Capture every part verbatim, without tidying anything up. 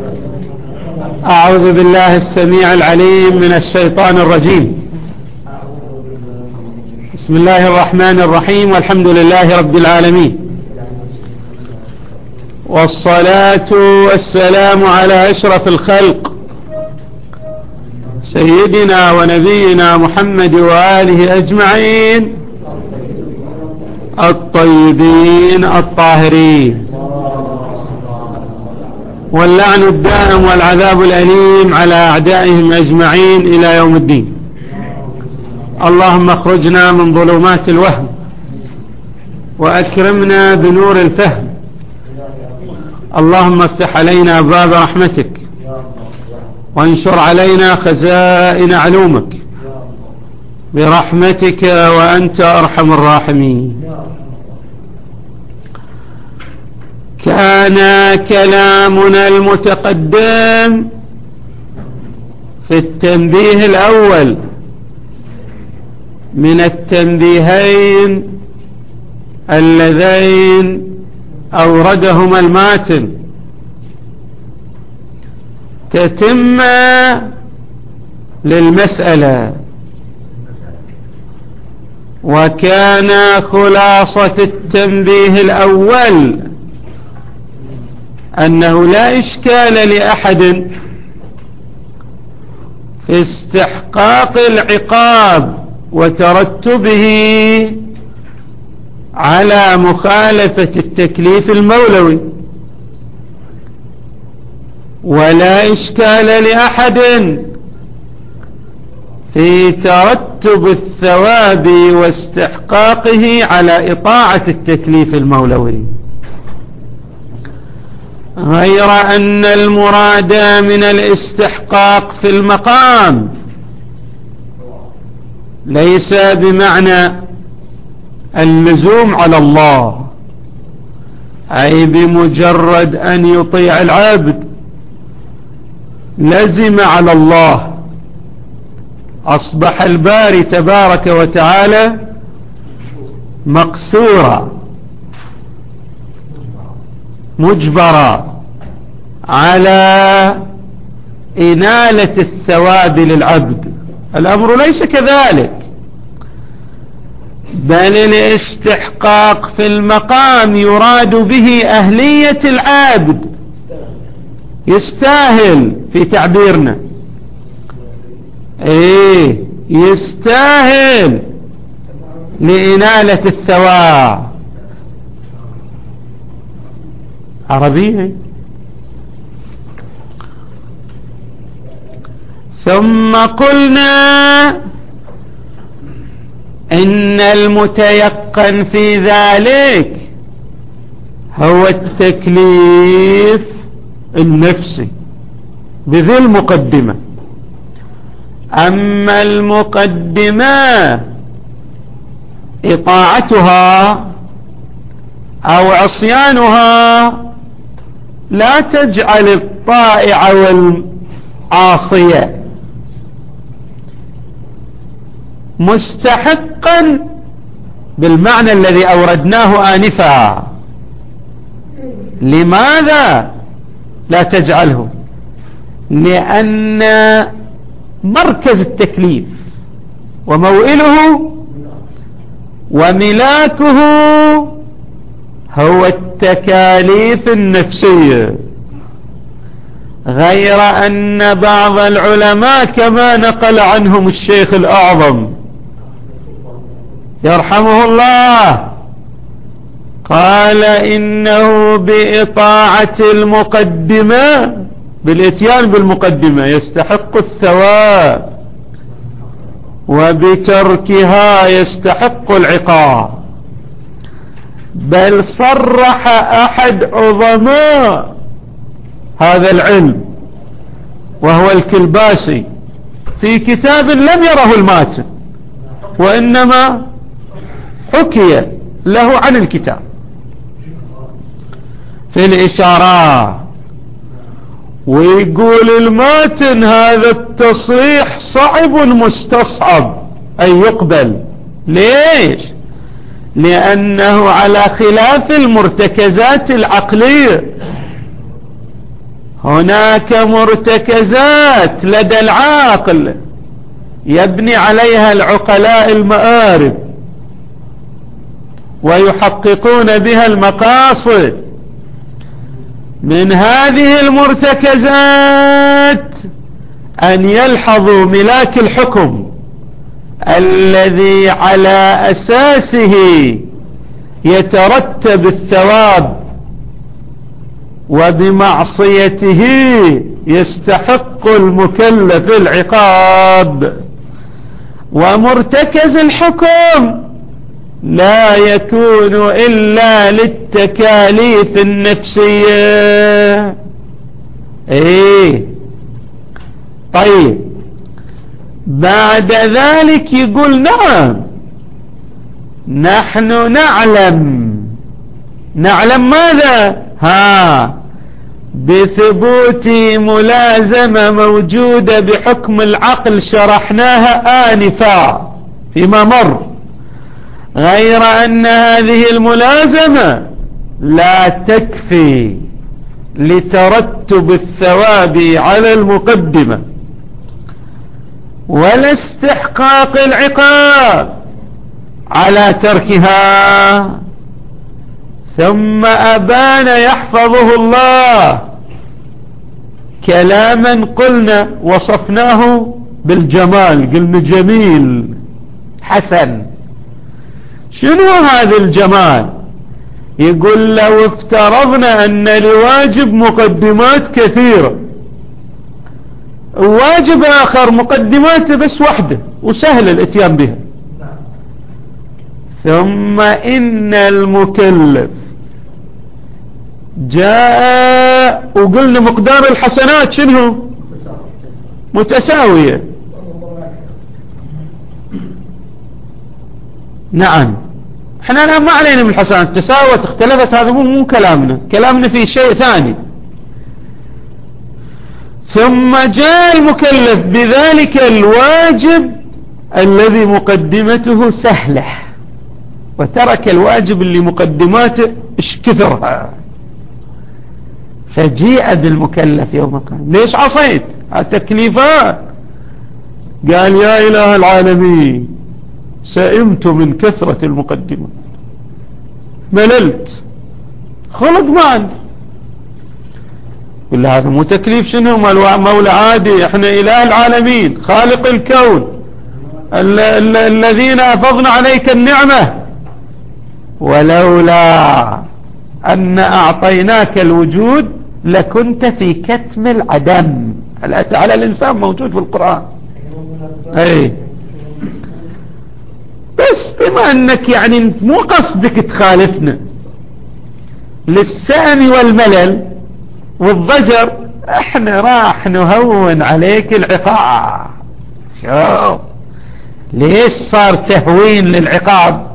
أعوذ بالله السميع العليم من الشيطان الرجيم. بسم الله الرحمن الرحيم، والحمد لله رب العالمين، والصلاة والسلام على أشرف الخلق سيدنا ونبينا محمد وآله أجمعين الطيبين الطاهرين، واللعن الدائم والعذاب الأليم على أعدائهم أجمعين إلى يوم الدين. اللهم اخرجنا من ظلمات الوهم وأكرمنا بنور الفهم. اللهم افتح علينا أبواب رحمتك وانشر علينا خزائن علومك برحمتك وأنت أرحم الراحمين. كان كلامنا المتقدم في التنبيه الأول من التنبيهين اللذين أوردهما الماتن تتمة للمسألة، وكان خلاصة التنبيه الأول أنه لا إشكال لأحد في استحقاق العقاب وترتبه على مخالفة التكليف المولوي، ولا إشكال لأحد في ترتب الثواب واستحقاقه على إطاعة التكليف المولوي، غير أن المراد من الاستحقاق في المقام ليس بمعنى اللزوم على الله، أي بمجرد أن يطيع العبد لزم على الله، أصبح الباري تبارك وتعالى مقصورا مجبرا على إنالة الثواب للعبد. الأمر ليس كذلك، بل الاستحقاق في المقام يراد به أهلية العبد، يستاهل في تعبيرنا، ايه يستاهل لإنالة الثواب. عربية. ثم قلنا إن المتيقن في ذلك هو التكليف النفسي بذي المقدمة، أما المقدمة إطاعتها أو عصيانها لا تجعل الطائع والعاصية مستحقا بالمعنى الذي أوردناه آنفا. لماذا لا تجعله؟ لأن مركز التكليف وموئله وملاكه هو التكاليف النفسية، غير أن بعض العلماء كما نقل عنهم الشيخ الأعظم يرحمه الله قال إنه بإطاعة المقدمة، بالإتيان بالمقدمة يستحق الثواب، وبتركها يستحق العقاب. بل صرح أحد عظماء هذا العلم وهو الكلباسي في كتاب لم يره الماتن، وإنما حكي له عن الكتاب في الإشارات، ويقول الماتن هذا التصريح صعب مستصعب أن يقبل. ليش؟ لأنه على خلاف المرتكزات العقلية، هناك مرتكزات لدى العاقل يبني عليها العقلاء المآرب ويحققون بها المقاصد. من هذه المرتكزات أن يلحظوا ملاك الحكم الذي على أساسه يترتب الثواب، وبمعصيته يستحق المكلف العقاب. ومرتكز الحكم لا يكون إلا للتكاليف النفسية. ايه طيب، بعد ذلك يقول نعم نحن نعلم. نعلم ماذا؟ ها بثبوت ملازمة موجودة بحكم العقل شرحناها آنفا فيما مر، غير أن هذه الملازمة لا تكفي لترتب الثواب على المقدمة ولا استحقاق العقاب على تركها. ثم أبان يحفظه الله كلاما قلنا وصفناه بالجمال، قلنا جميل حسن. شنو هذا الجمال؟ يقول لو افترضنا أن لواجب مقدمات كثيرة، واجب آخر مقدمات بس واحدة وسهل الاتيان بها، ثم إن المكلف جاء وقلنا مقدار الحسنات شنو؟ متساوية. نعم، احنا الآن ما علينا من الحسنات، تساوت اختلفت، هذا مو مو كلامنا، كلامنا في شيء ثاني. ثم جاء المكلف بذلك الواجب الذي مقدمته سهلة، وترك الواجب اللي مقدماته ايش كثرها، فجيء بالمكلف يوم القيامة. ليش عصيت؟ التكليفات. قال يا إله العالمين سئمت من كثرة المقدمات، مللت، خلق ما عندي. يقول هذا مو تكليف، شنو مولى عادي، احنا إله العالمين خالق الكون ال ال الذين أفضنا عليك النعمة، ولولا أن أعطيناك الوجود لكنت في كتم العدم. على الإنسان موجود في القرآن. أي بس بما أنك يعني مو قصدك تخالفنا للسأم والملل والضجر، احنا راح نهون عليك العقاب. شوف ليش صار تهوين للعقاب؟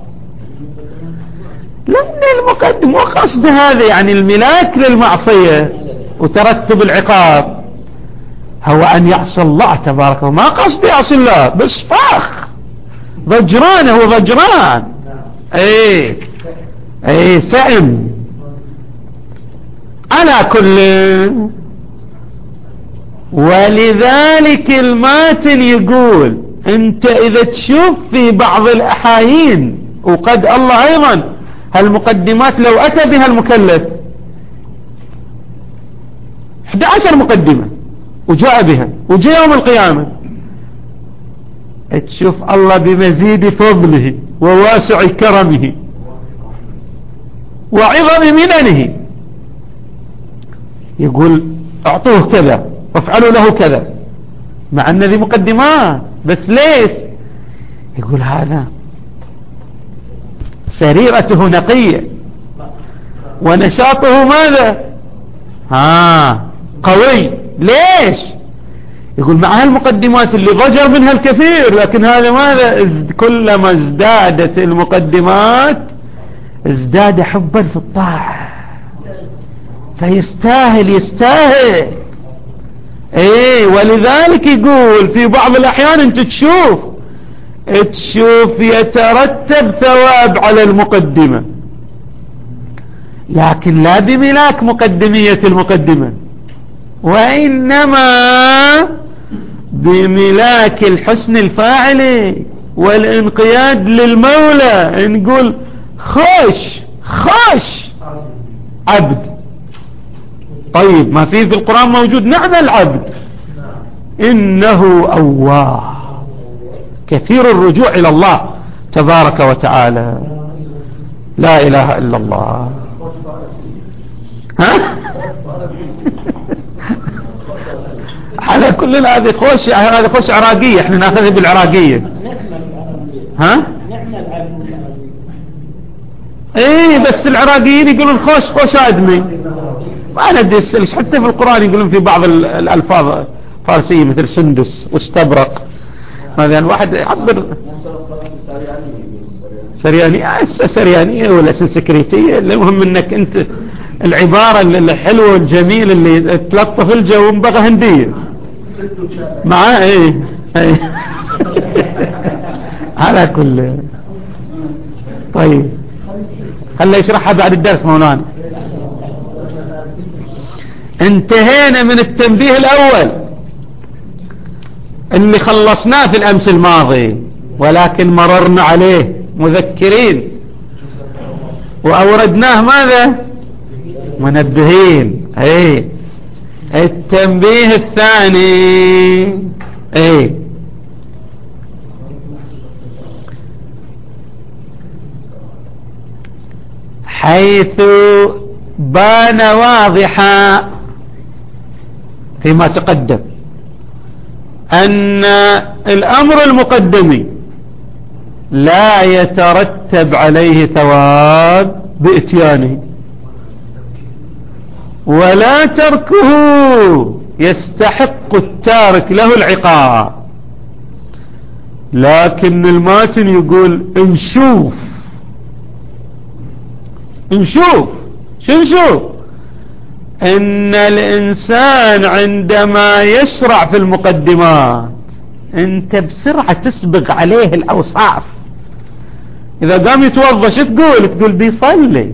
لأن المقدم مو قصد هذا، يعني الملاك للمعصية وترتب العقاب هو أن يعصي الله تبارك وتعالى، ما قصد يعصي الله بس فاخ ضجران، هو ضجران. ايه ايه سئم. على كل، ولذلك الماتن يقول انت اذا تشوف في بعض الاحايين، وقد الله ايضا هالمقدمات لو اتى بها المكلف احد عشر مقدمة وجاء بها وجاء يوم القيامة، تشوف الله بمزيد فضله وواسع كرمه وعظم مننه يقول اعطوه كذا وافعلوا له كذا، مع ان ذي مقدمات بس. ليش؟ يقول هذا سريرته نقية ونشاطه ماذا؟ ها قوي. ليش؟ يقول مع هالمقدمات اللي ضجر منها الكثير، لكن هذا ماذا؟ كلما ازدادت المقدمات ازداد حبا في الطاعة، فيستاهل يستاهل. ايه ولذلك يقول في بعض الاحيان انت تشوف تشوف يترتب ثواب على المقدمة، لكن لا بملاك مقدمية المقدمة، وإنما بملاك الحسن الفاعل والانقياد للمولى نقول خوش خوش عبد. طيب ما في في القرآن موجود نعم العبد، إنه أواب كثير الرجوع إلى الله تبارك وتعالى. لا إله إلا الله. ها على كل هذه خوش، هذا خوش عراقية، احنا ناخذها بالعراقية. ها ايه بس العراقيين يقولون خوش خوش ادمي، ما ندري ليش حتى في القرآن يقولون في بعض الالفاظ فارسية مثل سندس واستبرق مثلا. واحد يعبر سريانية سريانية ولا سنسكريتية، المهم انك انت العبارة الحلوة والجميلة اللي تلطف الجو بغى هندية معاه. ايه, ايه. على كل. طيب خلي يشرحها بعد الدرس مولانا. انتهينا من التنبيه الاول اللي خلصناه في الامس الماضي، ولكن مررنا عليه مذكرين واوردناه ماذا؟ منبهين. ايه التنبيه الثاني ايه حيث بان واضحا فيما تقدم أن الأمر المقدم لا يترتب عليه ثواب بإتيانه، ولا تركه يستحق التارك له العقاب. لكن الماتن يقول نشوف نشوف شو نشوف ان الانسان عندما يشرع في المقدمات انت بسرعة تسبق عليه الاوصاف. اذا قام يتوضى شو تقول؟ تقول بيصلي.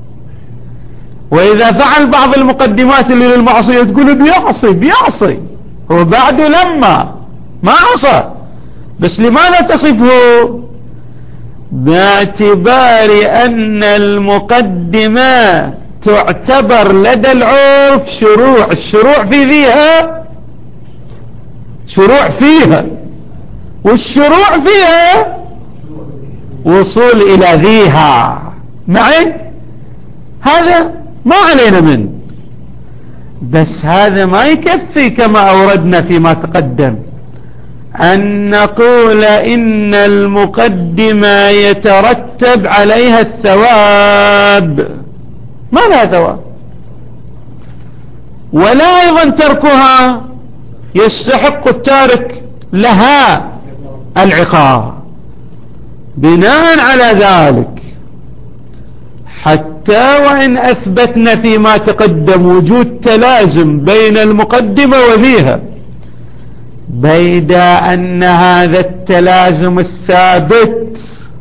واذا فعل بعض المقدمات اللي للمعصية تقول بيعصي بيعصي هو بعده لما ما عصى. بس لماذا تصفه؟ باعتبار ان المقدمة تعتبر لدى العرف شروع. الشروع في ذيها شروع فيها، والشروع فيها وصول الى ذيها معي. هذا ما علينا منه، بس هذا ما يكفي كما اوردنا فيما تقدم أن نقول إن المقدمة يترتب عليها الثواب. ما لها ثواب، ولا أيضا تركها يستحق التارك لها العقاب. بناء على ذلك حتى وإن أثبتنا فيما تقدم وجود تلازم بين المقدمة وذيها، بيد أن هذا التلازم الثابت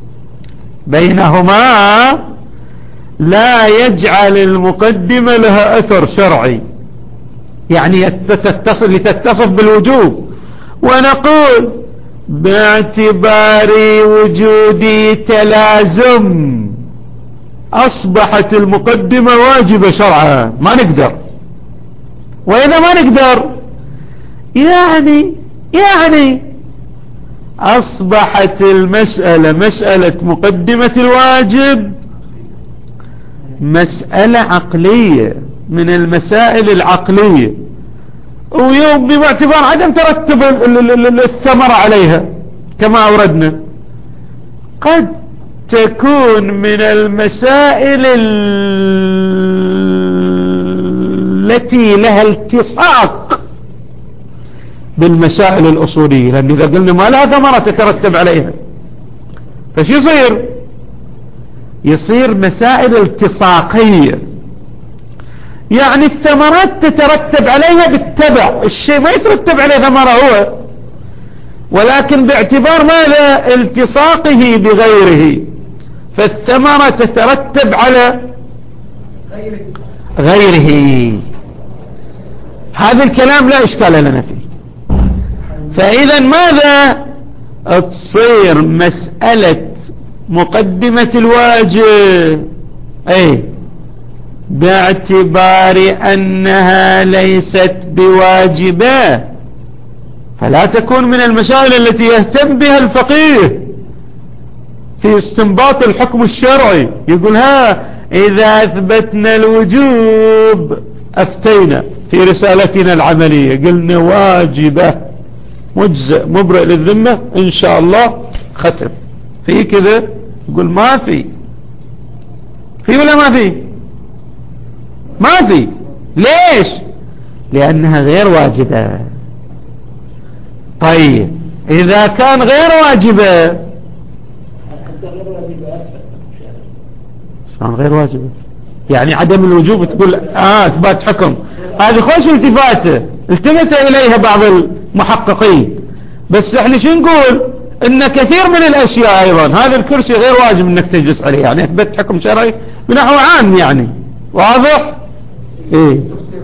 بينهما لا يجعل المقدمة لها أثر شرعي، يعني تتصل لتتصف بالوجوب. ونقول باعتبار وجود تلازم أصبحت المقدمة واجبة شرعا، ما نقدر. وإذا ما نقدر يعني يعني أصبحت المسألة مسألة مقدمة الواجب مسألة عقلية من المسائل العقلية، ويوم باعتبار عدم ترتب الثمرة عليها كما أوردنا قد تكون من المسائل التي لها التصاق بالمسائل الأصولية، لأن إذا قلنا ما لها ثمرة تترتب عليها فش يصير؟ يصير مسائل التصاقية، يعني الثمرات تترتب عليها بالتبع، الشيء ما يترتب عليه ثمرة هو، ولكن باعتبار ماذا؟ التصاقه بغيره، فالثمرة تترتب على غيره. هذا الكلام لا إشكال لنا فيه. فإذا ماذا تصير مسألة مقدمة الواجب؟ أي باعتبار أنها ليست بواجبة فلا تكون من المسائل التي يهتم بها الفقيه في استنباط الحكم الشرعي. يقول ها إذا أثبتنا الوجوب أفتينا في رسالتنا العملية قلنا واجبة مجزء مبرئ للذمة إن شاء الله ختم. في كذا؟ يقول ما في. في ولا ما في؟ ما في. ليش؟ لأنها غير واجبة. طيب إذا كان غير واجبة شلون غير واجبة؟ يعني عدم الوجوب تقول آه اثبات حكم، هذه خوش التفاتة التفت إليها بعض المحققين. بس احنا شو نقول؟ ان كثير من الاشياء ايضا هذا الكرسي غير واجب انك تجلس عليه، يعني اثبت حكم شرعي بنحو عام. يعني واضح؟ ايه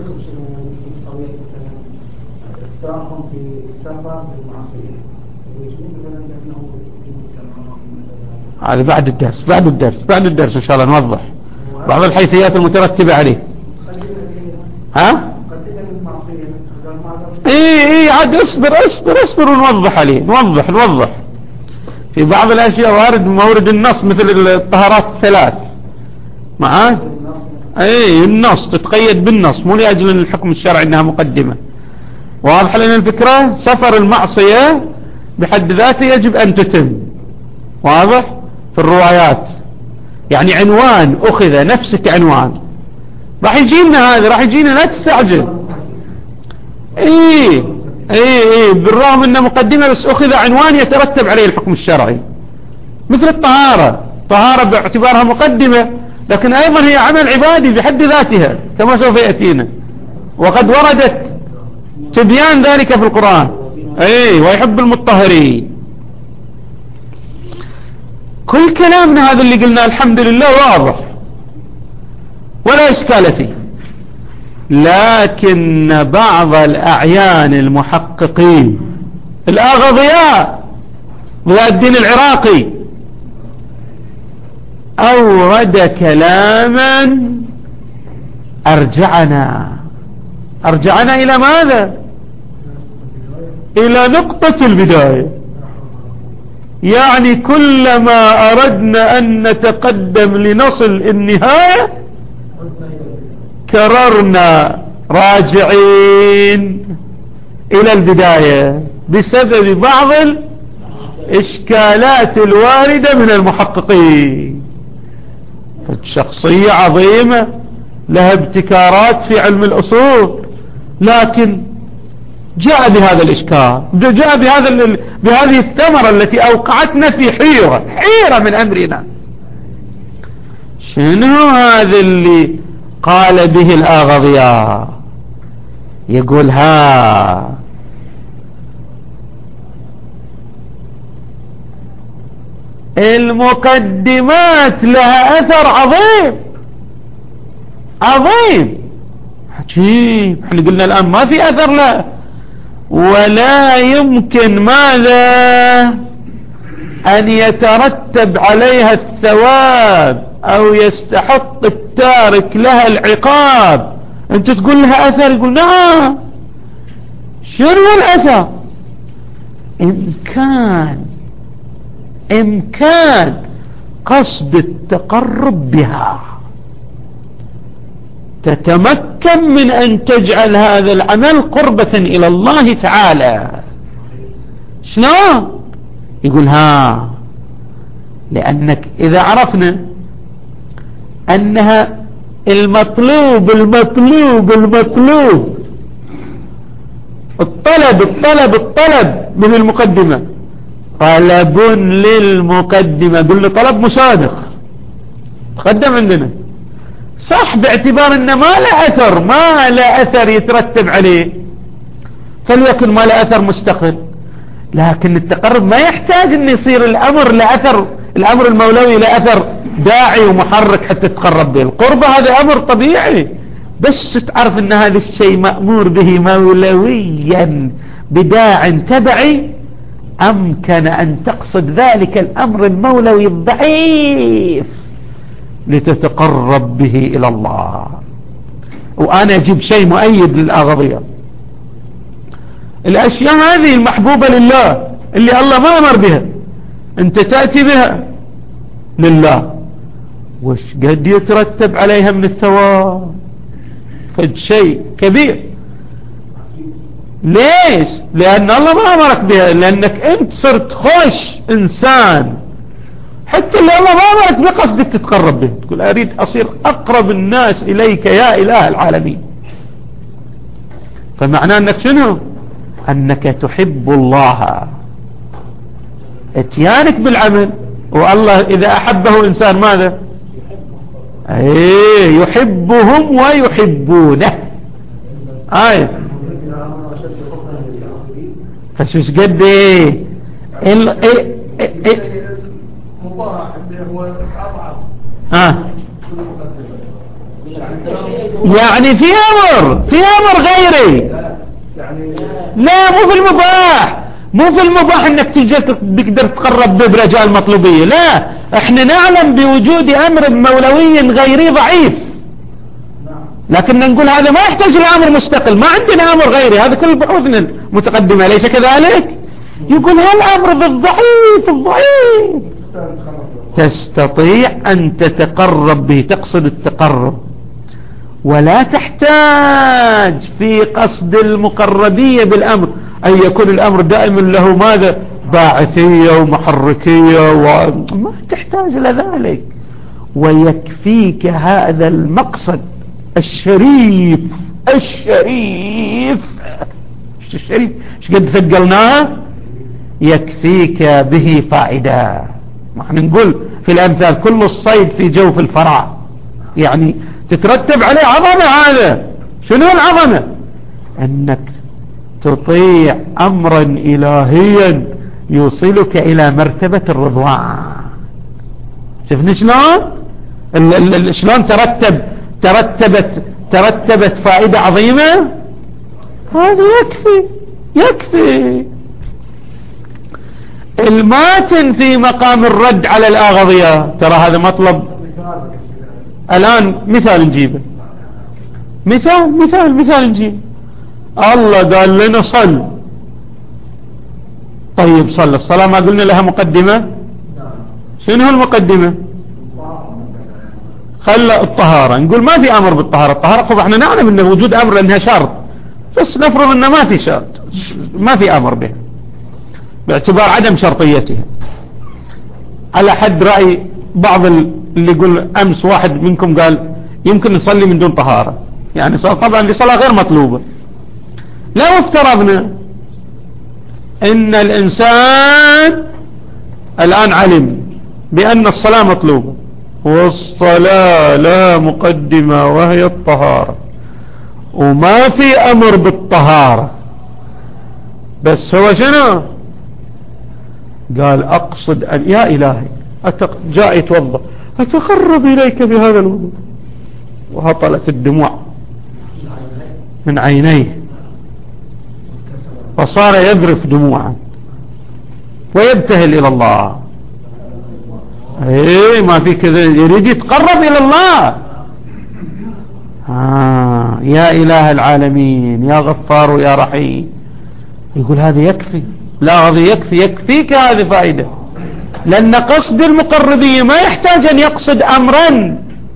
هذا بعد الدرس بعد الدرس بعد الدرس ان شاء الله نوضح بعض الحيثيات المترتبة عليه. ها ايه ايه عاد اصبر اصبر اصبر ونوضح عليه نوضح نوضح في بعض الاشياء وارد مورد النص مثل الطهارات الثلاث معاه. ايه النص تتقيد بالنص مو لاجل الحكم الشرعي انها مقدمة. واضح لنا الفكرة؟ سفر المعصية بحد ذاته يجب ان تتم. واضح؟ في الروايات يعني عنوان اخذ نفسك عنوان راح يجينا هذا راح يجينا لا تستعجل. ايه ايه ايه بالرغم انه مقدمة بس اخذ عنوان يترتب عليه الحكم الشرعي. مثل الطهارة، طهارة باعتبارها مقدمة لكن ايضا هي عمل عبادي بحد ذاتها كما سوف يأتينا، وقد وردت تبيان ذلك في القرآن. ايه ويحب المطهرين. كل كلامنا هذا اللي قلنا الحمد لله واضح ولا اشكال فيه، لكن بعض الأعيان المحققين الأغضياء ضياء الدين العراقي أورد كلاما أرجعنا أرجعنا إلى ماذا؟ إلى نقطة البداية. يعني كلما أردنا أن نتقدم لنصل النهاية كررنا راجعين إلى البداية بسبب بعض الإشكالات الواردة من المحققين. فالشخصية عظيمة لها ابتكارات في علم الأصول لكن جاء بهذا الإشكال، جاء بهذا بهذه الثمرة التي أوقعتنا في حيرة حيرة من أمرنا. شنو هذا اللي قال به الأغضياء؟ يقول ها المقدمات لها أثر عظيم عظيم عجيب. احنا قلنا الآن ما في أثر له ولا يمكن ماذا أن يترتب عليها الثواب أو يستحق التارك لها العقاب. أنت تقول لها أثر، يقول نعم. شنو الأثر؟ إمكان إمكان قصد التقرب بها، تتمكن من أن تجعل هذا العمل قربة إلى الله تعالى. شلون؟ يقول ها لأنك إذا عرفنا أنها المطلوب المطلوب المطلوب الطلب الطلب الطلب من المقدمة طلب للمقدمة، قل له طلب مصادق تقدم عندنا صح باعتبار أنه ما له أثر ما له أثر يترتب عليه فليكن ما له أثر مستقل. لكن التقرب ما يحتاج أن يصير الأمر له أثر، الأمر المولوي له أثر داعي ومحرك حتى تتقرب به. القربة هذا أمر طبيعي بس تعرف ان هذا الشيء مأمور به مولويا بداع تبعي، أمكن أن تقصد ذلك الأمر المولوي الضعيف لتتقرب به إلى الله. وأنا أجيب شيء مؤيد للأغضية، الأشياء هذه المحبوبة لله اللي الله ما أمر بها، أنت تأتي بها لله، وش قد يترتب عليها من الثواب؟ فد شيء كبير. ليش؟ لأن الله ما أمرك بها، لأنك أنت صرت خوش إنسان، حتى اللي الله ما أمرك بقصدك تتقرب به، تقول أريد أصير أقرب الناس إليك يا إله العالمين. فمعناه أنك شنو؟ أنك تحب الله، اتيانك بالعمل. والله إذا أحبه إنسان ماذا؟ ايه يحبهم ويحبونه. آية فشوش قد ايه ال ايه ايه اه يعني في امر في امر غيري، لا مو في المباح، مو في المباح انك تجي تقدر تقرب به برجاء المطلوبية، لا، احنا نعلم بوجود امر مولوي غيري ضعيف، لكن نقول هذا ما يحتاج لامر مستقل، ما عندنا امر غيري، هذا كل بحوثنا المتقدمة ليس كذلك. يقول هالامر بالضعيف الضعيف تستطيع ان تتقرب به، تقصد التقرب، ولا تحتاج في قصد المقربية بالامر ان يكون الامر دائما له ماذا؟ باعثية ومحركية، وما تحتاج لذلك. ويكفيك هذا المقصد الشريف الشريف الشريف ايش قد ثقلناه، يكفيك به فائدة. نحن نقول في الامثال كل الصيد في جوف الفرع، يعني تترتب عليه عظمة. هذا شنو العظمة؟ انك تطيع امرا الهيا يوصلك الى مرتبة الرضوان. شفنا شلون شلون ترتب ترتبت ترتبت فائدة عظيمة. هذا يكفي يكفي. الماتن في مقام الرد على الآغضية، ترى هذا مطلب. الآن مثال نجيبه، مثال مثال مثال نجيب. الله قال لنا صل، طيب صل، الصلاة ما قلنا لها مقدمة؟ شنو المقدمة؟ خلى الطهارة، نقول ما في أمر بالطهارة، الطهارة طبعا احنا نعلم ان وجود أمر لأنها شرط، بس نفرض انه ما في شرط، ما في أمر به باعتبار عدم شرطيتها، على حد رأي بعض اللي يقول أمس واحد منكم قال يمكن نصلي من دون طهارة، يعني طبعا لصلاة غير مطلوبة. لو افترضنا ان الانسان الان علم بان الصلاة مطلوبة والصلاة لا مقدمة وهي الطهارة، وما في امر بالطهارة، بس هو شنو قال؟ اقصد ان يا الهي أتق... جاء يتوضا، اتقرب اليك بهذا الوضوء، وهطلت الدموع من عينيه فصار يذرف دموعا ويبتهل الى الله. ايه ما في كذا، يريد يتقرب الى الله. آه يا اله العالمين يا غفار يا رحيم، يقول هذا يكفي. لا هذا يكفي، يكفيك هذه فائدة، لأن قصد المقربية ما يحتاج أن يقصد أمرا.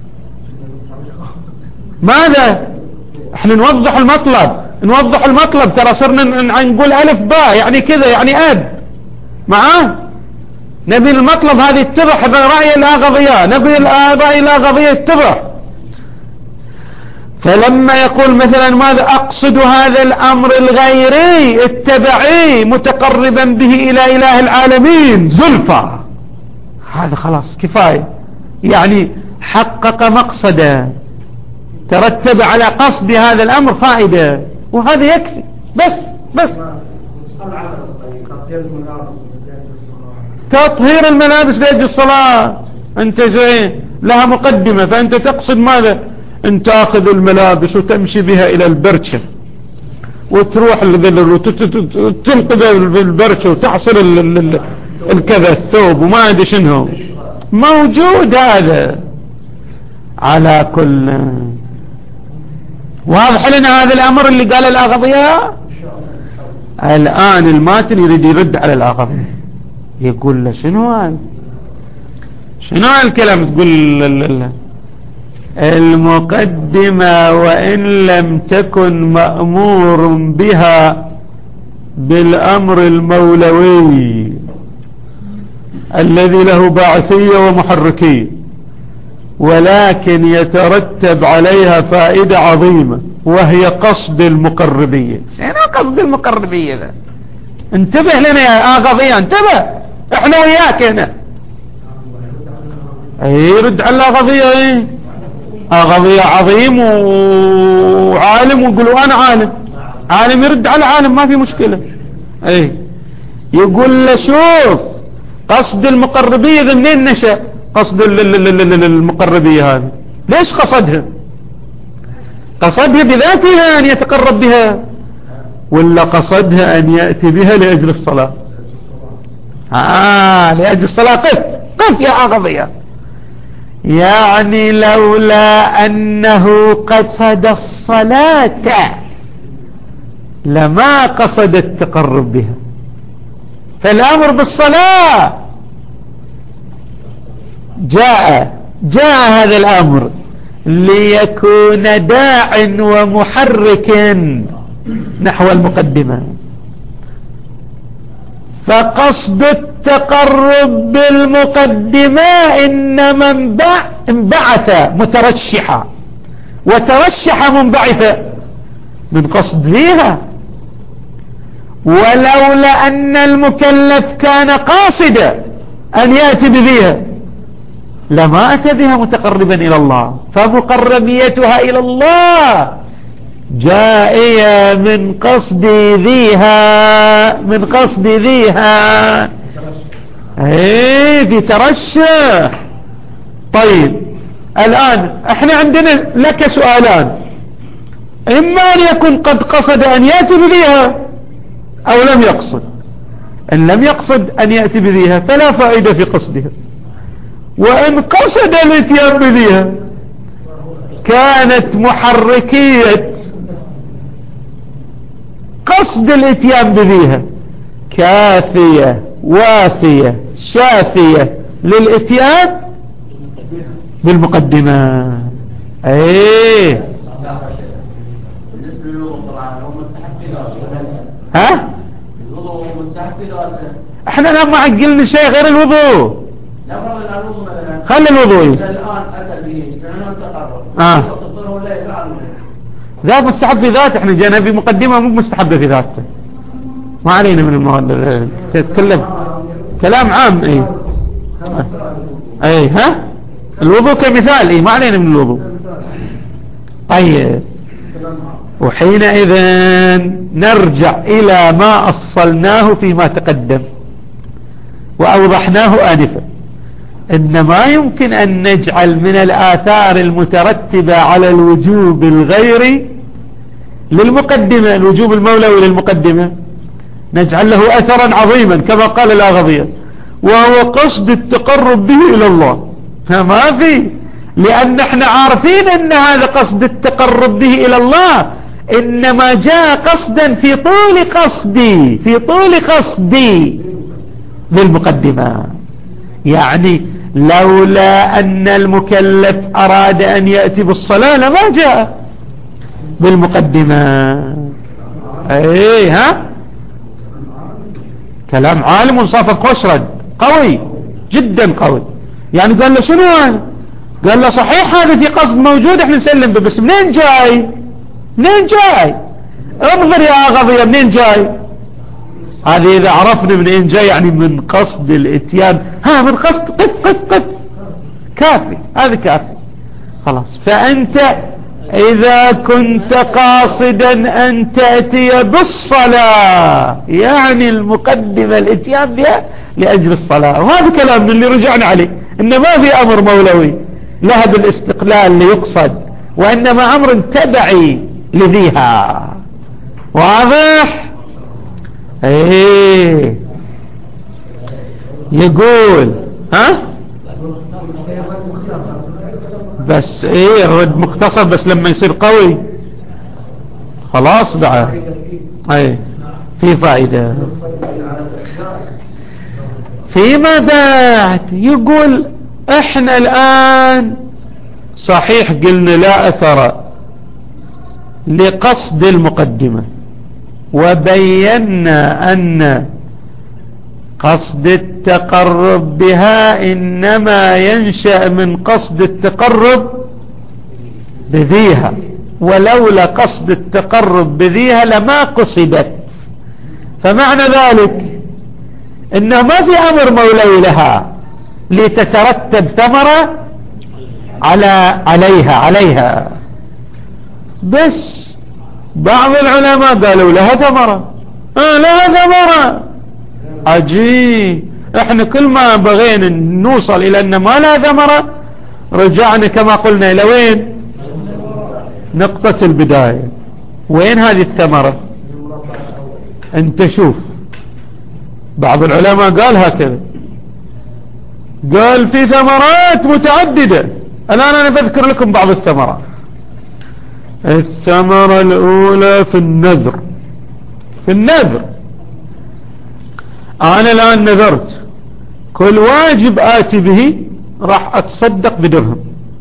ماذا؟ احنا نوضح المطلب، نوضح المطلب، ترى صرنا نقول ألف باء يعني كذا يعني أب معاه، نبي المطلب هذه اتضح برأي الآغضية، نبي رأي الآغضية اتضح. فلما يقول مثلا ماذا؟ أقصد هذا الأمر الغيري التبعي متقربا به إلى إله العالمين زلفى، هذا خلاص كفاية، يعني حقق مقصدا، ترتب على قصد هذا الأمر فائدة، وهذا يكفي. بس بس تطهير الملابس لأجل الصلاة، أنت زين لها مقدمة، فأنت تقصد ماذا؟ انت تاخذ الملابس وتمشي بها الى البرشة وتروح وتلقي بالبرشة وتحصل الكذا الثوب وما ادري شنو موجود هذا. على كل واضح لنا هذا الامر اللي قال الأغضية. الان الماتن يريد يرد على الأغضية يقول له شنو هذا شنو هالكلام تقول المقدمة وإن لم تكن مأمور بها بالأمر المولوي الذي له باعثية ومحركية ولكن يترتب عليها فائدة عظيمة وهي قصد المقربية. شنو قصد المقربية ذا؟ انتبه لنا يا أغضية انتبه احنا وياك هنا. يرد على الأغضية ايه أغضية عظيم وعالم ويقولوا أنا عالم عالم يرد على عالم ما في مشكلة. ايه يقول له شوف قصد المقربية ذا منين نشأ قصد المقربية هذه ليش قصدها قصدها بذاتها أن يتقرب بها ولا قصدها أن يأتي بها لأجل الصلاة؟ آه لأجل الصلاة. قف قف يا أغضية. يعني لولا أنه قصد الصلاة لما قصد التقرب بها. فالأمر بالصلاة جاء جاء هذا الأمر ليكون داع ومحرك نحو المقدمة. فقصد التقرب بالمقدمة إنما انبعث مترشحا وترشح منبعثا من قصد فيها. ولولا أن المكلف كان قاصدا أن يأتي بذيها لما أتى بها متقربا إلى الله. فمقربيتها إلى الله جائية من قصد ذيها من قصد ذيها ايه في ترشح. طيب الآن احنا عندنا لك سؤالان اما ان يكون قد قصد ان يأتي بذيها او لم يقصد. ان لم يقصد ان يأتي بذيها فلا فائدة في قصدها وان قصد الاتيان بذيها كانت محركية قصد الاتيان بذيها كافية وافية شافية للاتيان بالمقدمة. ايه ها احنا لما عقلنا شيء غير الوضوء خلي الوضوء اه ذات مستحب في ذاته. احنا جينا في مقدمة مو مستحبة في ذاته ما علينا من المواد تتكلم كلام عام. اي اي ها الوضوء كمثال اي ما علينا من الوضوء. طيب وحينئذ نرجع الى ما اصلناه فيما تقدم واوضحناه آنفا ان ما يمكن ان نجعل من الآثار المترتبة على الوجوب الغيري للمقدمة الوجوب المولوي للمقدمة نجعل له أثرا عظيما كما قال الأغضية وهو قصد التقرب به إلى الله. ما في لأن احنا عارفين ان هذا قصد التقرب به إلى الله إنما جاء قصدا في طول قصدي في طول قصدي بالمقدمة. يعني لولا أن المكلف أراد أن يأتي بالصلاة لما جاء بالمقدمة. ايه ها كلام عالم صافا خشرد قوي جدا قوي. يعني قال له شنو هذا؟ قال له صحيح هذا في قصد موجود احنا نسلم به بس منين جاي منين جاي انظر يا أغضية منين جاي. هذه إذا عرفنا منين جاي يعني من قصد الاتيان ها من قصد قف قف قف كافي هذا كافي خلاص. فأنت إذا كنت قاصدا أن تأتي بالصلاة يعني المقدمة الاتيان بها لأجل الصلاة. وهذا كلام من اللي رجعنا عليه إن ما في أمر مولوي لها بالاستقلال ليقصد وإنما أمر تبعي لذيها. واضح؟ ايه يقول ها بس ايه الرد مختصر بس لما يصير قوي خلاص بعد ايه في فائدة. فيما بعد يقول احنا الآن صحيح قلنا لا أثر لقصد المقدمة، وبينا أن قصد التقرب بها إنما ينشأ من قصد التقرب بذيها، ولولا قصد التقرب بذيها لما قصدت. فمعنى ذلك إنه ما في أمر مولوي لها لتترتب ثمرة على عليها عليها بس بعض العلماء قالوا لها ثمرة. آه لها ثمرة عجيب. احنا كل ما بغينا نوصل الى ان ما لها ثمرة رجعنا كما قلنا الى وين؟ نقطة البداية. وين هذه الثمرة؟ انت شوف بعض العلماء قال هكذا، قال في ثمرات متعددة. الآن أنا بذكر لكم بعض الثمرات. الثمرة الأولى في النذر. في النذر أنا الآن نذرت كل واجب آتي به راح أتصدق بدرهم،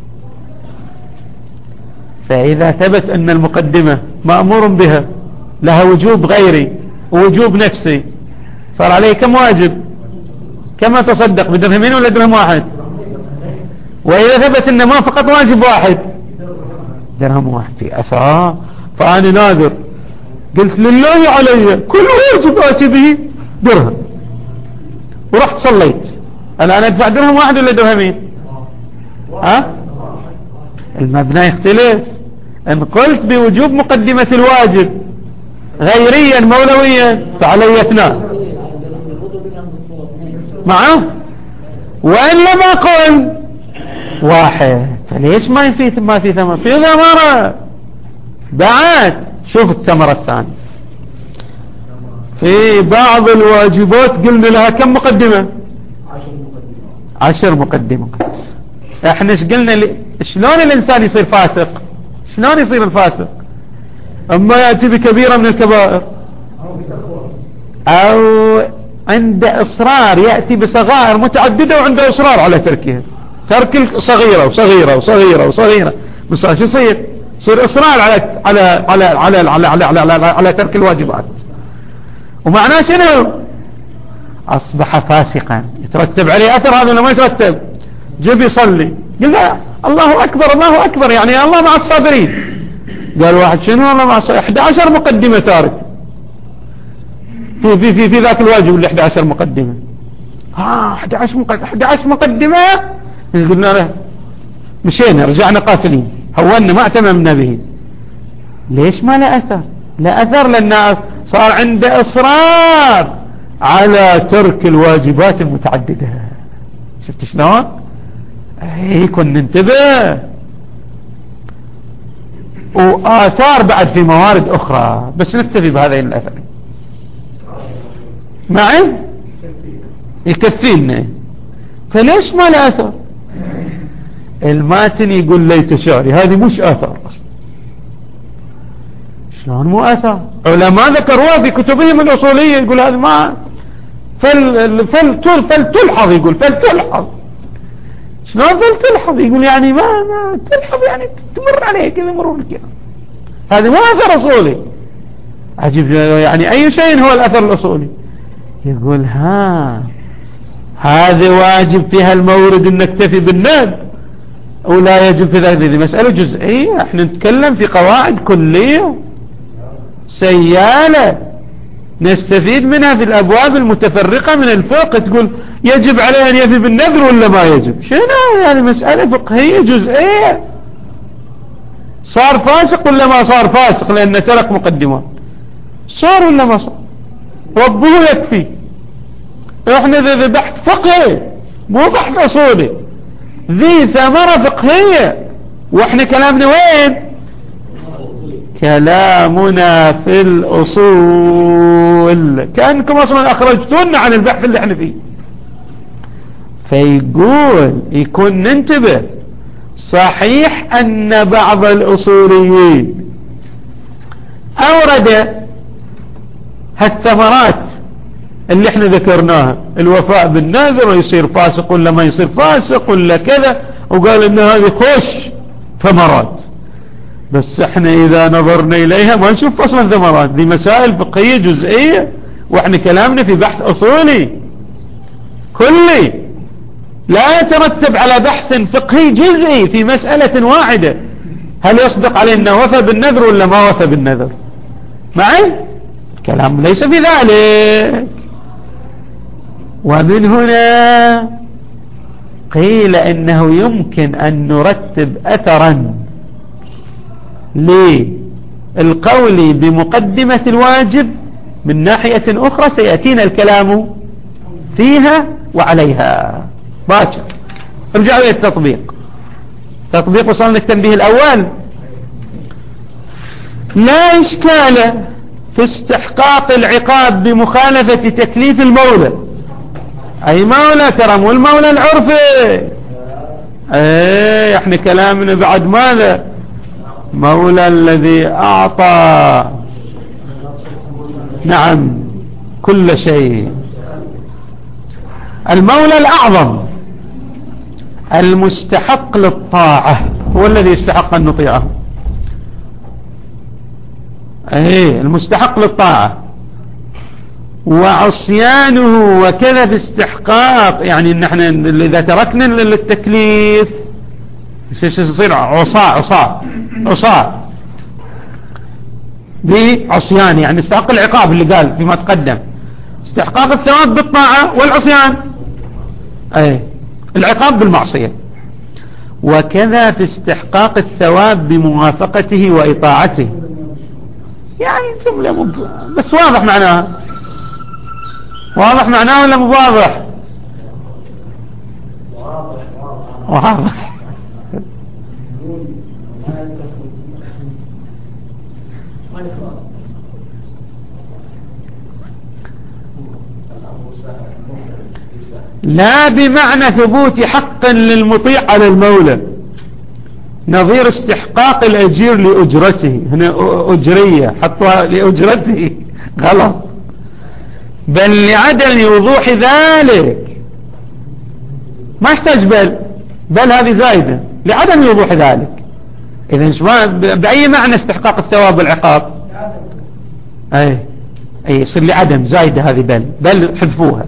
فإذا ثبت أن المقدمة مأمور بها لها وجوب غيري ووجوب نفسي صار عليه كم واجب؟ كم أتصدق بدرهمين ولا درهم واحد؟ وإذا ثبت أن ما فقط واجب واحد درهم واحد في أثار. فأنا ناذر قلت لله علي كل واجب آتي به درهم ورحت صليت، الآن أدفع درهم واحد ولا درهمين؟ ها؟ المبنى يختلف. إن قلت بوجوب مقدمة الواجب غيريا مولويا فعلي اثنان معه، وإن لم أقل واحد فليش ما في ما في ثمرة؟ في ثمرة بعد. شوف الثمرة الثانية في بعض الواجبات قلنا لها كم مقدمة؟ عشر مقدمات. احنا ايش قلنا لي؟ شلون الانسان يصير فاسق؟ شلون يصير الفاسق؟ اما يأتي بكبيرة من الكبائر او عند اصرار يأتي بصغائر متعددة وعنده اصرار على تركها، ترك صغيرة وصغيرة وصغيرة وصغيرة بس شو يصير؟ يصير اصرار على على على على على على, على, على, على ترك الواجبات. ومعناه شنو؟ اصبح فاسقا يترتب عليه اثر. هذا ما يترتب. جيب يصلي قلنا الله اكبر الله اكبر يعني الله مع الصابرين. قال واحد شنو الله مع الصابرين؟ احد عشر مقدمة تارك في في في, في ذاك الواجب اللي احد عشر مقدمة. ها احد عشر مقدمة احد عشر مقدمة قلنا له مشينا رجعنا قافلين هونا ما اعتممنا به. ليش ما له اثر؟ لا اثر لان صار عنده اصرار على ترك الواجبات المتعددة. شفت شلون؟ اي كن ننتبه. واثار بعد في موارد اخرى بس نكتفي بهذين الاثر معي يكفينا. فليش ما له اثر؟ الماتن يقول ليت شعري هذه مش اثر اصلا. شلون مو اثر؟ علماء ذكروها في كتبهم الاصوليه يقول هذا ما فل فل فل تلحظ يقول فل تلحظ. شلون فل تلحظ؟ يقول يعني ما ما تلحظ يعني تمر عليه كذا مرور كذا. هذا مو اثر اصولي. عجيب يعني اي شيء هو الاثر الاصولي؟ يقول ها هذا واجب فيها المورد ان نكتفي بالناد ولا يجب في ذلك. هذه مسألة جزئية. احنا نتكلم في قواعد كلية سيالة نستفيد منها في الابواب المتفرقة من الفقه. تقول يجب عليه ان يفي بالنذر ولا ما يجب؟ شنو يعني مسألة فقهية جزئية. صار فاسق ولا ما صار فاسق لأنه ترك مقدمات؟ صار ولا ما صار؟ ربه يكفي. احنا ذي بحث فقهي مو بحث اصولي. ذي ثمرة فقهية واحنا كلامنا وين؟ كلامنا في الأصول، كأنكم أصلا أخرجتونا عن البحث اللي احنا فيه. فيقول يكون ننتبه، صحيح أن بعض الأصوليين أورد هالثمرات اللي احنا ذكرناها، الوفاء بالنذر ويصير فاسق ولا ما يصير فاسق ولا كذا، وقال ان هذه خوش ثمرات، بس احنا اذا نظرنا اليها ما نشوف اصلا ثمرات، دي مسائل فقهية جزئية، واحنا كلامنا في بحث اصولي كلي لا يترتب على بحث فقهي جزئي في مسألة واحدة. هل يصدق عليه انه وفى بالنذر ولا ما وفى بالنذر؟ معي؟ الكلام ليس في ذلك. ومن هنا قيل انه يمكن ان نرتب اثرا للقول بمقدمة الواجب من ناحية اخرى سيأتينا الكلام فيها وعليها باكر. ارجعوا الى التطبيق. تطبيق وصلنا التنبيه الاول. لا اشكال في استحقاق العقاب بمخالفة تكليف المولى. اي مولى ترى مو المولى العرفي، ايه احنا كلامنا بعد ماذا؟ مولى الذي اعطى نعم كل شيء. المولى الاعظم المستحق للطاعة هو الذي يستحق ان نطيعه، ايه المستحق للطاعة، وعصيانه وكذا باستحقاق، يعني ان احنا اذا تركنا للتكليف يصير عصاة عصاة عصاة بعصيان، يعني استحق العقاب اللي قال فيما تقدم، استحقاق الثواب بالطاعة والعصيان، اي العقاب بالمعصية، وكذا في استحقاق الثواب بموافقته وإطاعته. يعني جملة مب... بس واضح معناها، واضح معناه ولا مو واضح؟ واضح. لا بمعنى ثبوت حق للمطيع على المولى نظير استحقاق الأجير لأجرته، هنا أجرية حطها لأجرته غلط، بل لعدم وضوح ذلك، ما احتاج بل بل هذه زايدة لعدم وضوح ذلك. إذا بأي معنى استحقاق الثواب والعقاب؟ أي أي يصير لعدم زايدة هذه بل بل حذفوها.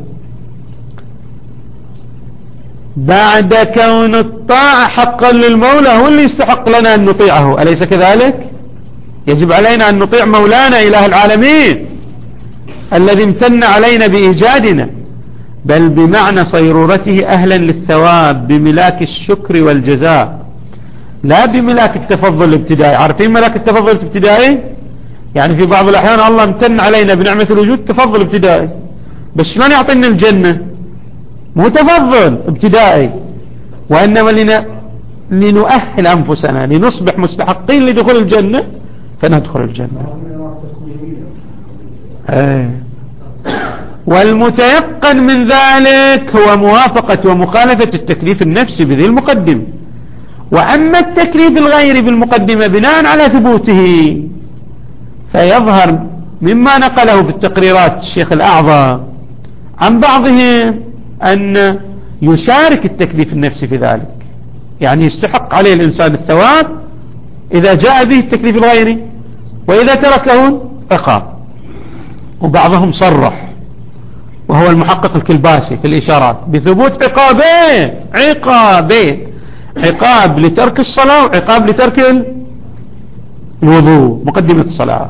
بعد كون الطاعة حقا للمولى هو اللي يستحق لنا أن نطيعه، أليس كذلك؟ يجب علينا أن نطيع مولانا إله العالمين الذي امتن علينا بإيجادنا، بل بمعنى صيرورته أهلا للثواب بملاك الشكر والجزاء، لا بملاك التفضل الابتدائي. عارفين ملاك التفضل الابتدائي؟ يعني في بعض الأحيان الله امتن علينا بنعمة الوجود تفضل ابتدائي، بس شلون يعطينا الجنة؟ مو تفضل ابتدائي، وإنما لنا لنؤهل أنفسنا لنصبح مستحقين لدخول الجنة فندخل الجنة. ايه. والمتيقن من ذلك هو موافقة ومخالفة التكليف النفسي بذي المقدمة. وأما التكليف الغيري بالمقدمة بناء على ثبوته فيظهر مما نقله في التقريرات الشيخ الأعظم عن بعضهم أن يشارك التكليف النفسي في ذلك، يعني يستحق عليه الإنسان الثواب إذا جاء به التكليف الغيري، وإذا تركه عقاب. وبعضهم صرح وهو المحقق الكلباسي في الإشارات بثبوت عقابين عقابين عقاب لترك الصلاة وعقاب لترك الوضوء مقدمة الصلاة.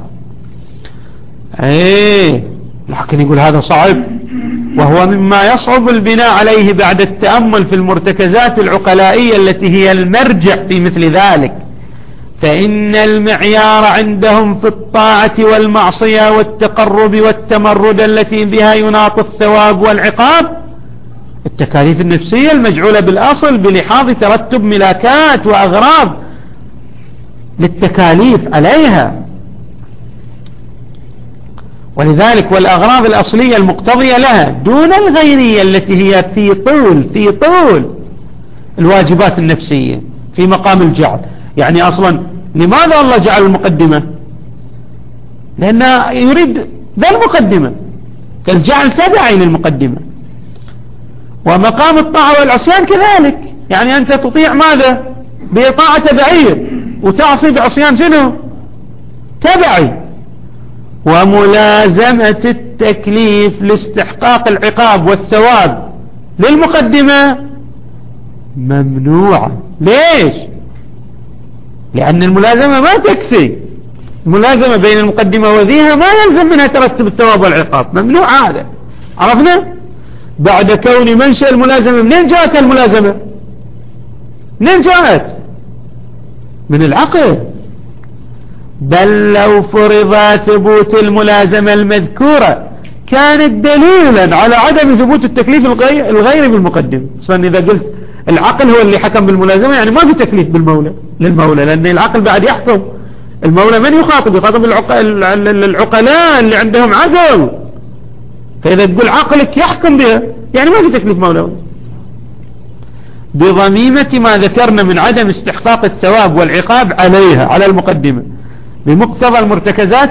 ايه لكن يقول هذا صعب، وهو مما يصعب البناء عليه بعد التأمل في المرتكزات العقلائية التي هي المرجع في مثل ذلك. فإن المعيار عندهم في الطاعة والمعصية والتقرب والتمرد التي بها يناط الثواب والعقاب التكاليف النفسية المجعولة بالأصل بلحاظ ترتب ملاكات وأغراض للتكاليف عليها. ولذلك والأغراض الأصلية المقتضية لها دون الغيرية التي هي في طول في طول الواجبات النفسية في مقام الجعل. يعني أصلا لماذا الله جعل المقدمة؟ لأنه يريد ذا المقدمة، فالجعل تبعي للمقدمة. ومقام الطاعة والعصيان كذلك، يعني أنت تطيع ماذا؟ بإطاعة تبعية، وتعصي بعصيان شنو؟ تبعي. وملازمة التكليف لاستحقاق العقاب والثواب للمقدمة ممنوعة. ليش؟ لأن الملازمة ما تكفي، الملازمة بين المقدمة وذيها ما يلزم منها ترتب الثواب والعقاب، ممنوع هذا. عرفنا؟ بعد كون منشأ الملازمة، منين جاءت الملازمة؟ منين جاءت؟ من العقل. بل لو فرض ثبوت الملازمة المذكورة كانت دليلا على عدم ثبوت التكليف الغيري بالمقدمة. أصلا إذا قلت العقل هو اللي حكم بالملازمة يعني ما في تكليف بالمولى للمولى، لأن العقل بعد يحكم. المولى من يخاطب؟ يخاطب العقلاء اللي عندهم عقل. فإذا تقول عقلك يحكم بها يعني ما في تكليف مولوي. بضميمة ما ذكرنا من عدم استحقاق الثواب والعقاب عليها على المقدمة بمقتضى المرتكزات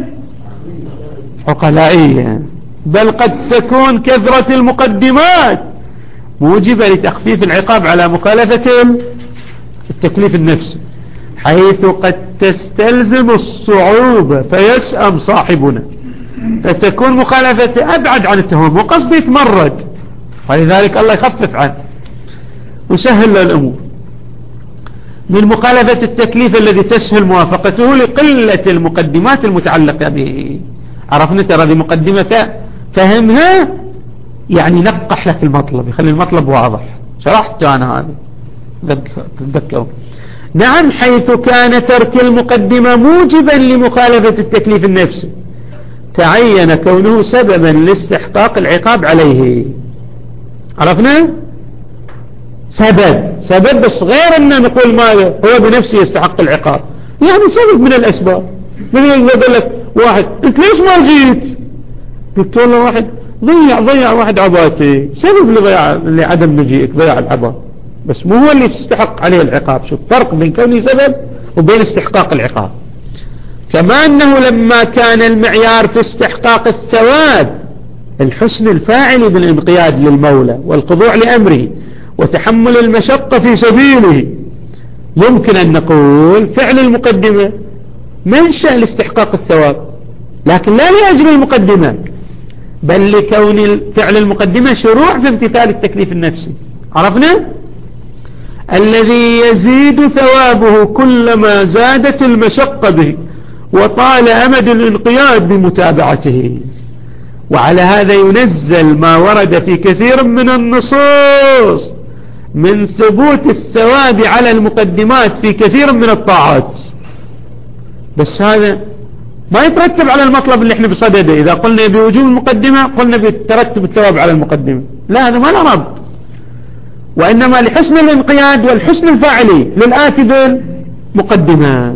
العقلائية. بل قد تكون كثرة المقدمات موجبة لتخفيف العقاب على مخالفة التكليف النفسي، حيث قد تستلزم الصعوبة فيسأم صاحبنا، فتكون مخالفة أبعد عن التهم وقصد يتمرد، ولذلك الله يخفف عنه وسهل له الأمور من مخالفة التكليف الذي تسهل موافقته لقلة المقدمات المتعلقة به. عرفنا ترى هذه مقدمة فهمها يعني نقح لك المطلب، يخلي المطلب واضح. شرحت أنا هذا تذكروا. نعم، حيث كان ترك المقدمة موجبا لمخالفة التكليف النفسي تعين كونه سببا لاستحقاق العقاب عليه. عرفنا؟ سبب سبب بس غير أن نقول ماذا هو بنفسه يستحق العقاب، يعني سبب من الأسباب. من يقول لك واحد أنت ليش ما جيت؟ قلت له واحد ضيع ضيع واحد عباتي، سبب لضياع لعدم مجيئك ضيع العبات، بس مو هو اللي يستحق عليه العقاب. شوف فرق بين كونه سبب وبين استحقاق العقاب. كما أنه لما كان المعيار في استحقاق الثواب الحسن الفاعل بالانقياد للمولى والخضوع لأمره وتحمل المشقة في سبيله، يمكن أن نقول فعل المقدمة منشأ لاستحقاق الثواب، لكن لا لأجل المقدمة، بل لكون فعل المقدمة شروع في امتثال التكليف النفسي. عرفنا؟ الذي يزيد ثوابه كلما زادت المشقة به وطال أمد الانقياد بمتابعته. وعلى هذا ينزل ما ورد في كثير من النصوص من ثبوت الثواب على المقدمات في كثير من الطاعات، بس هذا ما يترتب على المطلب اللي احنا بصدده. إذا قلنا بوجوب المقدمة قلنا بترتب الثواب على المقدمة، لا، هذا ما له ربط، وإنما لحسن الانقياد والحسن الفاعلي للآتي بالمقدمة.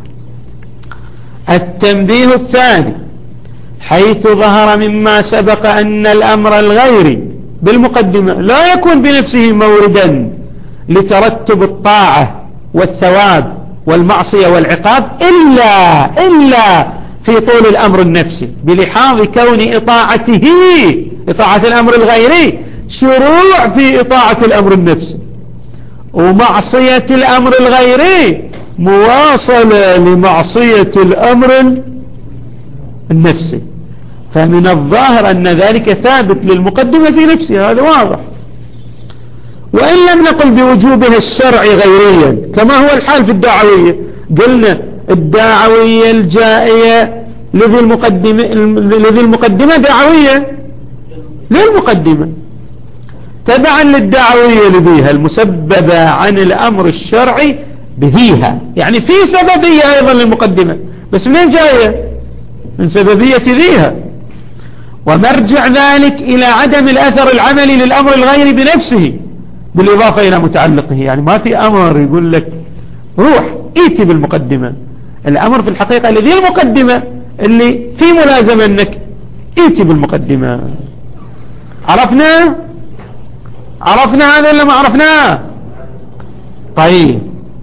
التنبيه الثاني، حيث ظهر مما سبق أن الأمر الغيري بالمقدمة لا يكون بنفسه موردا لترتب الطاعة والثواب والمعصية والعقاب إلا إلا في طول الأمر النفسي، بلحاظ كون إطاعته إطاعة الأمر الغيري شروع في إطاعة الأمر النفسي، ومعصية الأمر الغيري مواصلة لمعصية الأمر النفسي. فمن الظاهر أن ذلك ثابت للمقدمة في نفسها، هذا واضح. وإن لم نقل بوجوبها الشرعي غيريا كما هو الحال في الدعوية، قلنا الدعوية الجائية لذي المقدمة, لذي المقدمة دعوية للمقدمة تبعا للدعوية لذيها المسببة عن الأمر الشرعي بذيها، يعني في سببية أيضا للمقدمة، بس منين جاية؟ من سببية ذيها. ومرجع ذلك إلى عدم الأثر العملي للأمر الغيري بنفسه بالإضافة إلى متعلقه. يعني ما في أمر يقول لك روح ايتي بالمقدمة. الأمر في الحقيقة الذي المقدمة اللي في ملازمة أنك ايتي بالمقدمة. عرفنا عرفنا هذا ولا ما عرفناه؟ طيب،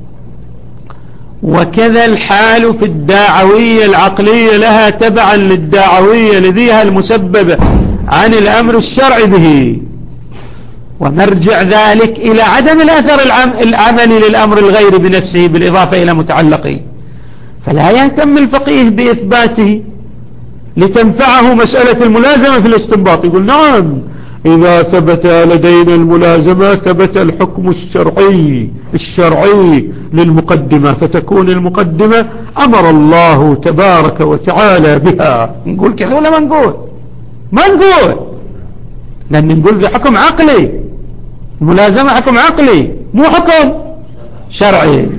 وكذا الحال في الداعوية العقلية لها تبعا للداعوية لذيها المسببة عن الأمر الشرعي به، ومرجع ذلك إلى عدم الأثر العملي للأمر الغير بنفسه بالإضافة إلى متعلقه، فلا يهتم الفقيه بإثباته لتنفعه مسألة الملازمة في الاستنباط. يقول نعم إذا ثبت لدينا الملازمة ثبت الحكم الشرعي الشرعي للمقدمة، فتكون المقدمة أمر الله تبارك وتعالى بها. نقول كذا ولا ما نقول؟ ما نقول، لأن نقول ذا حكم عقلي، الملازمة حكم عقلي مو حكم شرعي.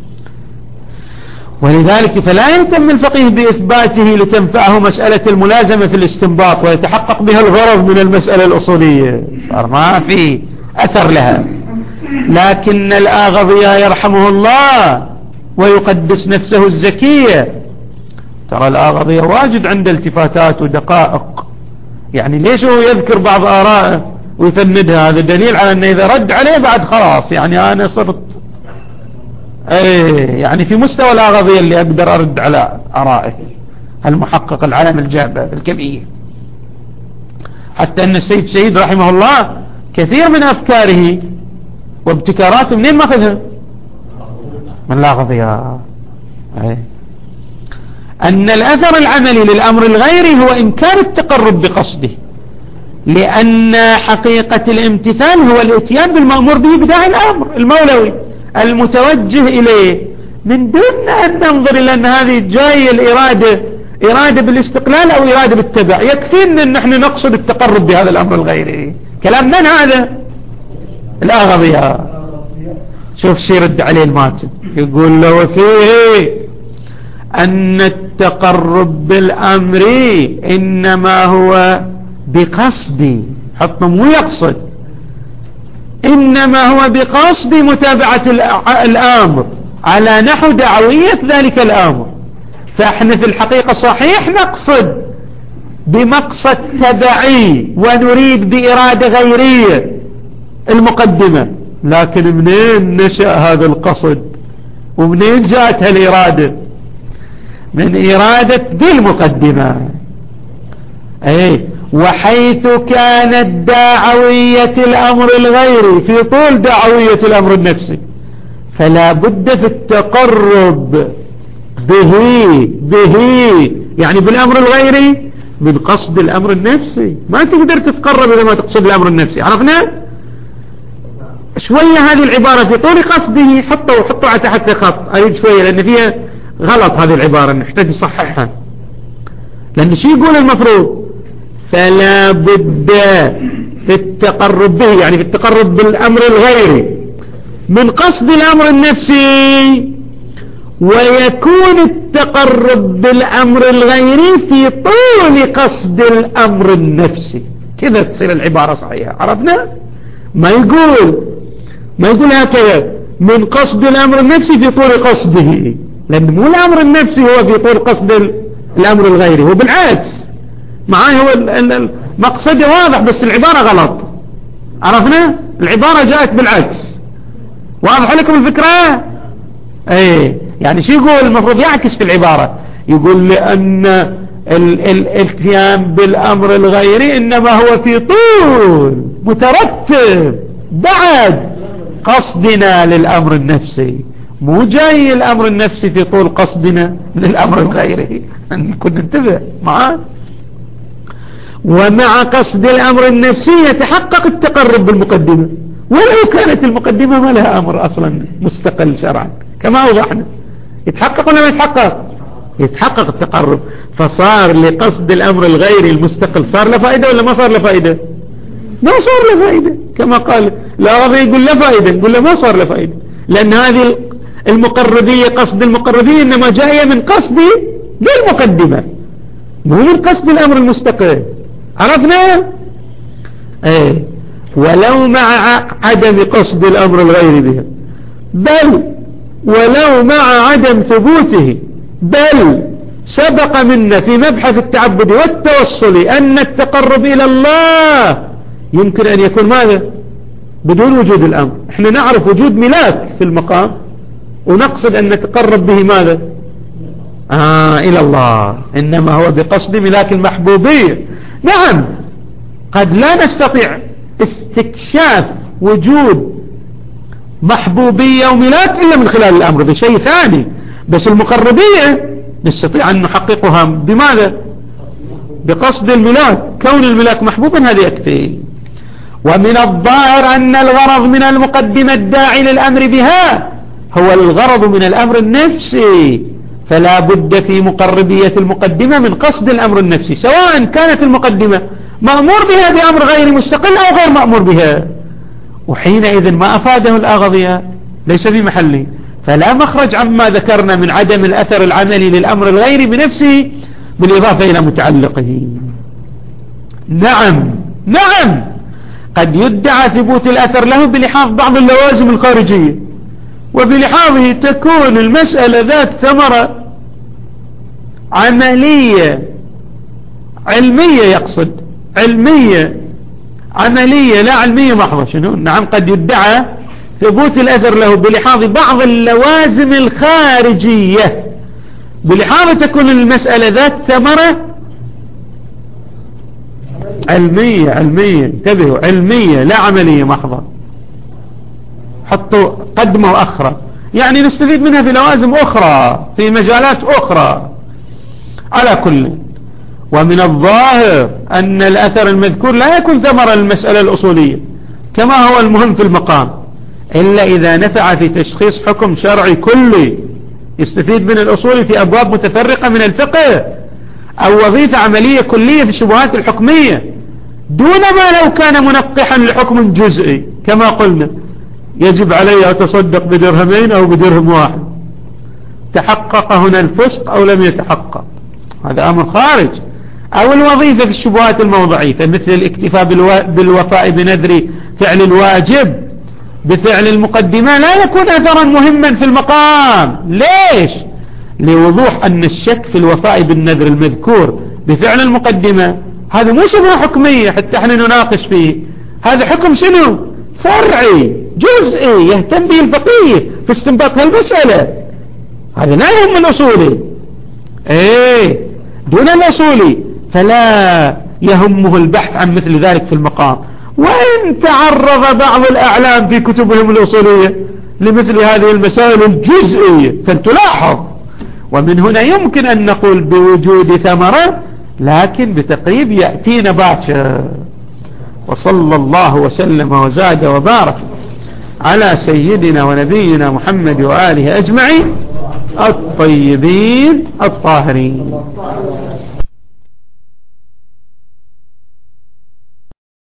ولذلك فلا يهتم الفقيه بإثباته لتنفعه مسألة الملازمة في الاستنباط ويتحقق بها الغرض من المسألة الأصولية، صار ما في أثر لها. لكن الآغضية يرحمه الله ويقدس نفسه الزكية، ترى الآغضية واجد عند التفاتات ودقائق، يعني ليش هو يذكر بعض آرائه ويفندها؟ هذا دليل على أنه إذا رد عليه بعد خلاص يعني أنا صرت ايه يعني في مستوى الآغضية اللي أقدر أرد على آرائه المحقق العالم الجابر الكبير. حتى أن السيد سعيد رحمه الله كثير من أفكاره وابتكاراته منين ماخذها؟ من الآغضية. ايه أن الأثر العملي للأمر الغيري هو إمكان التقرب بقصده، لأن حقيقة الامتثال هو الاتيان بالمأمور به بداعي الأمر المولوي المتوجه إليه، من دون أن ننظر إلى أن هذه جاية الإرادة إرادة بالاستقلال أو إرادة بالتبع. يكفينا أن نحن نقصد التقرب بهذا الأمر الغيري. كلام من هذا؟ الآغضية. شوف شي رد عليه الماتن، يقول له فيه أن التقرب بالأمر إنما هو بقصد، حط مو يقصد، إنما هو بقصد متابعة الأمر على نحو دعوية ذلك الأمر. فإحنا في الحقيقة صحيح نقصد بمقصد تبعي ونريد بإرادة غيرية المقدمة، لكن منين نشأ هذا القصد ومنين جاءت هالإرادة؟ من إرادة بالمقدمة. أي وحيث كانت داعوية الأمر الغيري في طول داعوية الأمر النفسي، فلا بد في التقرب به به يعني بالأمر الغيري من قصد الأمر النفسي. ما تقدر تتقرب إذا ما تقصد الأمر النفسي. عرفنا شوية هذه العبارة في طول قصده، حطوا حطوا تحت خط أريد شوية لأن فيها غلط هذه العبارة نحتاج نصححها. لأن شي يقول المفروض فلا بد في التقرب به يعني في التقرب بالأمر الغيري من قصد الأمر النفسي، ويكون التقرب بالأمر الغيري في طول قصد الأمر النفسي. كذا تصير العبارة صحيحة. عرفنا؟ ما يقول ما يقول هكذا من قصد الأمر النفسي في طول قصده، لأن مو الأمر النفسي هو في طول قصد الأمر الغيري، هو بالعكس معاه هو المقصد واضح بس العبارة غلط. عرفنا؟ العبارة جاءت بالعكس. واضح لكم الفكرة؟ ايه يعني شو يقول المفروض يعكس في العبارة، يقول لأن الاتيان بالأمر الغيري إنما هو في طول مترتب بعد قصدنا للأمر النفسي، مو جاي الأمر النفسي في طول قصدنا للأمر الغيري. نكون ننتبه معاه. ومع قصد الأمر النفسي يتحقق التقرب بالمقدمة، ولو كانت المقدمة ما لها أمر أصلا مستقل شرعا كما أوضحنا. يتحقق ولا ما يتحقق؟ يتحقق التقرب. فصار لقصد الأمر الغيري المستقل صار له فائدة ولا ما صار له فائدة؟ ما صار له فائدة، كما قال لا رضي يقول له فائدة، يقول له ما صار له فائدة، لأن هذه المقربية قصد المقربية إنما جاية من قصد للمقدمة مو من قصد الأمر المستقل. عرفنا؟ ايه ولو مع عدم قصد الأمر الغيري بها، بل ولو مع عدم ثبوته، بل سبق منا في مبحث التعبد والتوصل أن التقرب إلى الله يمكن أن يكون ماذا؟ بدون وجود الأمر. احنا نعرف وجود ملاك في المقام ونقصد أن نتقرب به ماذا؟ آه إلى الله، إنما هو بقصد ملاك المحبوبية. نعم، قد لا نستطيع استكشاف وجود محبوبية وملاك إلا من خلال الأمر، بشيء ثاني، بس المقربية نستطيع أن نحققها بماذا؟ بقصد الملاك، كون الملاك محبوبا هذا يكفي. ومن الظاهر أن الغرض من المقدمة الداعي للأمر بها هو الغرض من الأمر النفسي، فلا بد في مقربية المقدمة من قصد الأمر النفسي، سواء كانت المقدمة مأمور بها بأمر غير مستقل أو غير مأمور بها، وحينئذ ما أفاده الأغضية ليس بمحله، فلا مخرج عما ذكرنا من عدم الأثر العملي للأمر الغيري بنفسه بالإضافة إلى متعلقه. نعم نعم، قد يدعى ثبوت الأثر له بلحاظ بعض اللوازم الخارجية، وبلحاظه تكون المسألة ذات ثمرة عملية علمية، يقصد علمية عملية لا علمية محضة. شنو؟ نعم، قد يدعى ثبوت الأثر له بلحاظ بعض اللوازم الخارجية، بلحاظ تكون المسألة ذات ثمرة علمية علمية انتبهوا، علمية لا عملية محضة، حطوا قدمة وأخرى، يعني نستفيد منها في لوازم أخرى في مجالات أخرى. على كل، ومن الظاهر أن الأثر المذكور لا يكون ثمرة للمسألة الأصولية كما هو المهم في المقام، إلا إذا نفع في تشخيص حكم شرعي كلي يستفيد من الأصول في أبواب متفرقة من الفقه، أو وظيفة عملية كلية في الشبهات الحكمية، دون ما لو كان منقحا لحكم جزئي كما قلنا يجب علي أتصدق بدرهمين أو بدرهم واحد، تحقق هنا الفسق أو لم يتحقق، هذا أمر خارج. أو الوظيفة في الشبهات الموضعية مثل الاكتفاء بالوفاء بنذر فعل الواجب بفعل المقدمة لا يكون أثرا مهما في المقام. ليش؟ لوضوح أن الشك في الوفاء بالنذر المذكور بفعل المقدمة هذا مو شبهة حكمية حتى احنا نناقش فيه، هذا حكم شنو؟ فرعي جزئي يهتم به الفقيه في استنباط هالمسألة، هذا لا يهم الأصولي، ايه دون الأصولي فلا يهمه البحث عن مثل ذلك في المقام. وإن تعرض بعض الأعلام في كتبهم الأصولية لمثل هذه المسائل الجزئية فلتلاحظ، ومن هنا يمكن أن نقول بوجود ثمرة، لكن بتقريب يأتينا باكر. وصلى الله وسلم وزاد وبارك على سيدنا ونبينا محمد وآله أجمعين الطيبين الطاهرين.